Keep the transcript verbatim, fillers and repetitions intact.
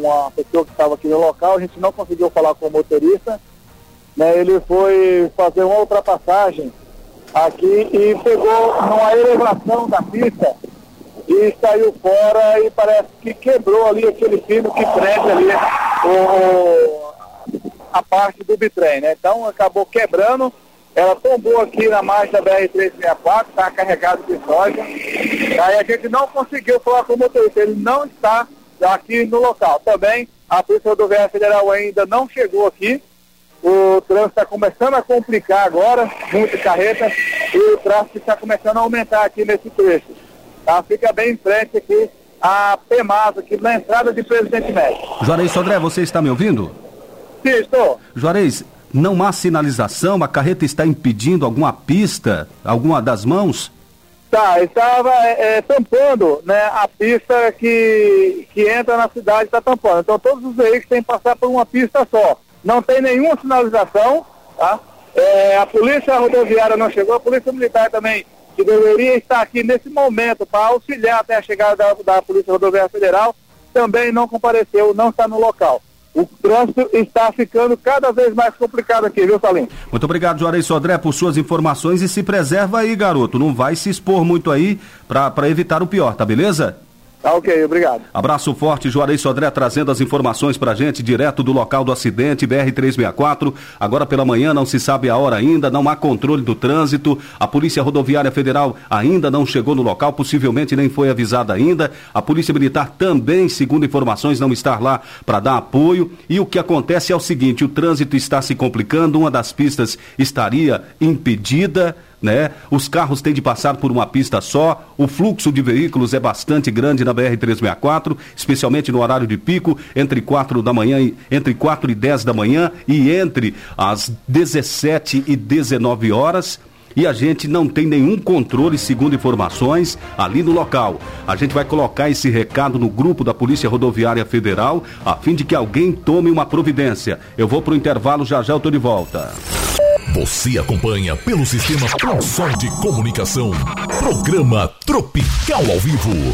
uma pessoa que estava aqui no local, a gente não conseguiu falar com o motorista, né? Ele foi fazer uma ultrapassagem aqui e pegou numa elevação da pista e saiu fora e parece que quebrou ali aquele fino que prende ali o, a parte do bitrem, né? Então acabou quebrando, ela tombou aqui na margem da B R trezentos e sessenta e quatro, está carregado de soja. Aí a gente não conseguiu falar com o motorista, ele não está aqui no local. Também a Polícia Rodoviária Federal ainda não chegou aqui. O trânsito está começando a complicar agora, muita carreta, e o tráfego está começando a aumentar aqui nesse trecho. Tá? Fica bem em frente aqui a PEMAS, aqui na entrada de Presidente Médici. Juarez Sodré, você está me ouvindo? Sim, estou. Juarez, não há sinalização? A carreta está impedindo alguma pista, alguma das mãos? Tá, estava é, tampando, né, a pista que, que entra na cidade, está tampando. Então todos os veículos têm que passar por uma pista só. Não tem nenhuma sinalização, tá? É, a Polícia Rodoviária não chegou, a Polícia Militar também, que deveria estar aqui nesse momento para auxiliar até a chegada da, da Polícia Rodoviária Federal, também não compareceu, não está no local. O trânsito está ficando cada vez mais complicado aqui, viu, Salim? Muito obrigado, Juarez Sodré, por suas informações, e se preserva aí, garoto. Não vai se expor muito aí para evitar o pior, tá beleza? Tá, ok, obrigado. Abraço forte, Juarez Sodré trazendo as informações pra gente direto do local do acidente, B R trezentos e sessenta e quatro. Agora pela manhã não se sabe a hora ainda, não há controle do trânsito. A Polícia Rodoviária Federal ainda não chegou no local, possivelmente nem foi avisada ainda. A Polícia Militar também, segundo informações, não está lá para dar apoio. E o que acontece é o seguinte, o trânsito está se complicando, uma das pistas estaria impedida, né? Os carros têm de passar por uma pista só, o fluxo de veículos é bastante grande na B R trezentos e sessenta e quatro, especialmente no horário de pico, entre quatro da manhã e, entre quatro e dez da manhã e entre as dezessete e dezenove horas. E a gente não tem nenhum controle, segundo informações, ali no local. A gente vai colocar esse recado no grupo da Polícia Rodoviária Federal, a fim de que alguém tome uma providência. Eu vou pro intervalo, já já eu tô de volta. Você acompanha pelo sistema Promsol de Comunicação. Programa Tropical ao Vivo.